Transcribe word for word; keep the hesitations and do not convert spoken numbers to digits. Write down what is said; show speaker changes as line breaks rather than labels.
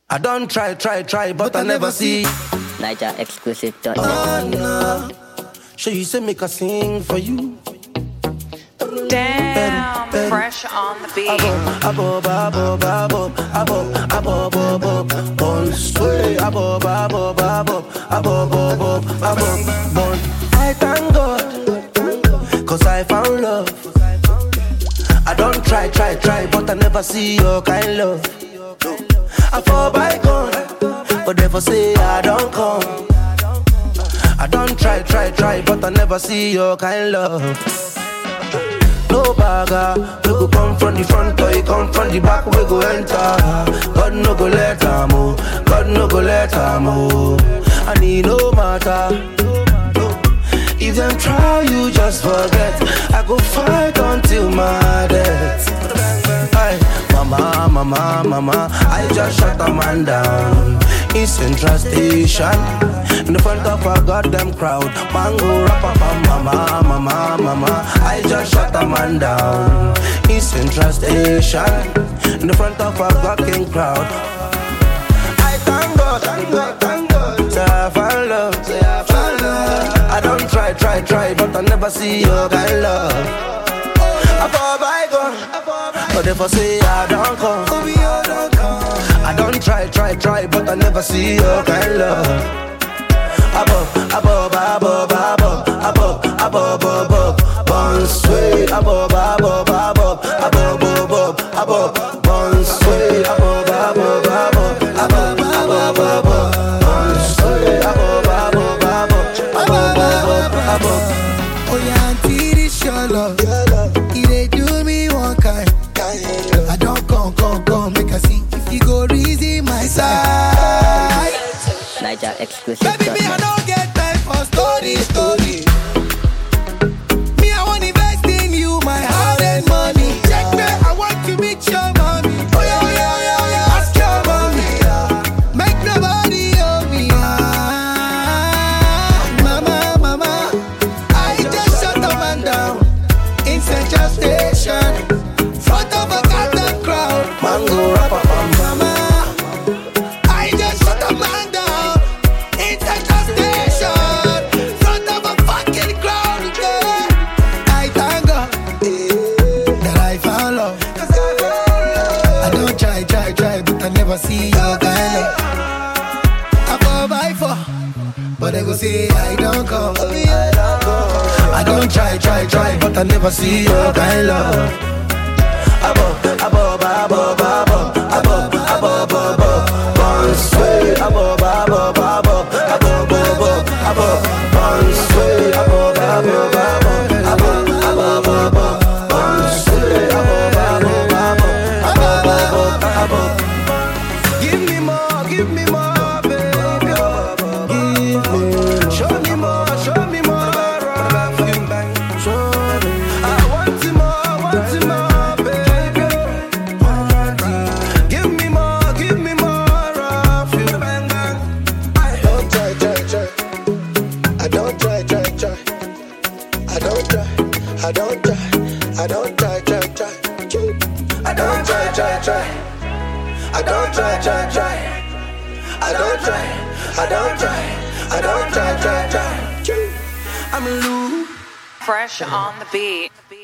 I don't try, try, try, but, but I, I never see.
Niger exclusive.
Oh, no. Sure, you say make a sing for you.
Damn, ben, ben. Fresh on the beat.
Abo, abo, abo, abo, abo, abo, abo, bon sway. Abo, abo, abo, abo, abo, abo, bon. I thank God, cause I found love. I don't try, try, try, but I never see your kind love. I fall by gone, but never say I don't come. I don't try, try, try, but I never see your kind love. No bagger, we go come from the front or you come from the back, we go enter. God no go let am oh, God no go let am oh. And it no matter, if them try you just forget. I go fight until my death. Aye, mama, mama, mama, I just shut a man down in Central Station, in the front of a goddamn crowd. Mango rapper, mama, mama, mama, I just shut a man down in Central Station, in the front of a goddamn crowd. I thank God, thank God, thank God. Say I found love, say I found love. I don't try, try, try, but I never see your kind love. I fall by gone, but if I say I don't come, I don't try, try, try, but I never see your kind love. Above, above, above, above, above, above, above, bon sway. Above, above, above, above, above, above, bon sway. Above, above, above, above, above, above, bon sway. Above, above, above, above, above, above.
Oh yeah, auntie, this your love. It dey do me one kind. I don't come, come, come, make a see if you go reason my side.
Niger exclusive.
Baby, me I don't get time for story, story. Me I want invest in you, my heart and money. Check me, I want to meet your mommy. Oh yeah, oh yeah, oh yeah, oh yeah. Ask your mommy. Make nobody owe me. Ah, mama, mama, I just shut the man down in Central Station, front of a goddamn crowd.
Mango rapper,
mama, I just shut the man down in Central Station, front of a fucking crowd. Yeah. I thank God that I found love. I don't try, try, try, but I never see your kind love. I fall by four, but they go say I don't come. I don't try, try, try, but I never see your kind love.
Above, above, above, above, above, above, above, bon sway. Above, above, above, above, above, above, bon sway. Above, above, above, above, above, above, bon sway. Above, above, above, above, above, above. Give me more, give me more, baby. Give me, show me more, show me more. Show me, I want you more, I want you more. I don't try, I don't try, try, try. I don't try, try, try. I don't try, try, try. I don't try, I don't try, I don't try, try, try. I'm loose.
Fresh on the beat.